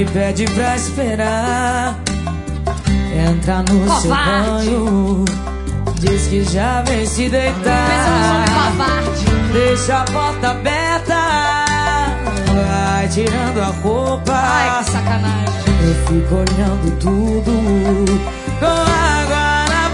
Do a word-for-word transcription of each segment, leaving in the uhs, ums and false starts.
me pede pra esperar. Entra no covarde. seu banho, diz que já vem se deitar. Deixa a porta aberta, vai tirando a roupa. Ai, que sacanagem. Eu fico olhando tudo com água na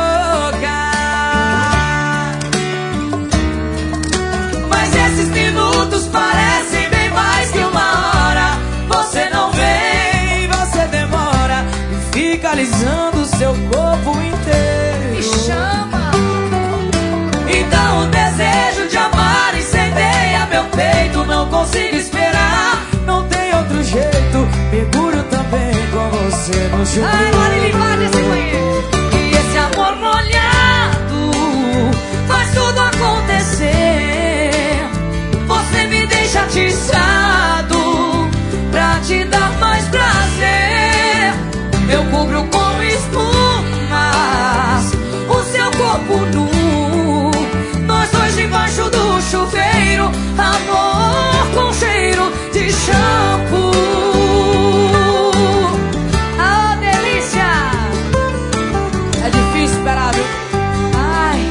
boca. Mas esses minutos parecem bem mais que uma hora. Você não vem, você demora e fica alisando seu corpo inteiro. Me chama. Então o desejo de amar incendeia meu peito. Não consigo esperar, não tem outro jeito. Mergulho também com você no chuveiro. Ai, Marília, invade esse banheiro. E esse amor molhado faz tudo acontecer. Você me deixa atiçado pra te dar mais prazer. Eu cubro com espumas o seu corpo nu, nós dois debaixo do chuveiro. Amor com cheiro de shampoo. Ah, delícia. É difícil esperar, viu? Ai.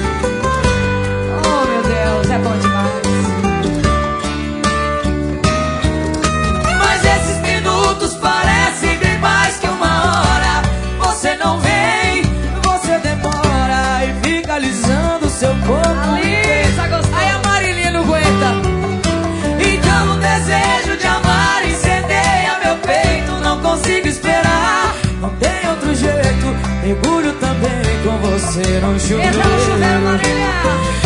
Oh, meu Deus, é bom demais. Mas esses minutos parecem bem mais que uma hora. Você não vem, você demora e fica alisando seu corpo. Alisa, gostou. Aí a Marília não aguenta. Então o desejo de amar incendeia meu peito. Não consigo esperar, não tem outro jeito. Mergulho também com você no chuveiro. Entra no chuveiro, Marília.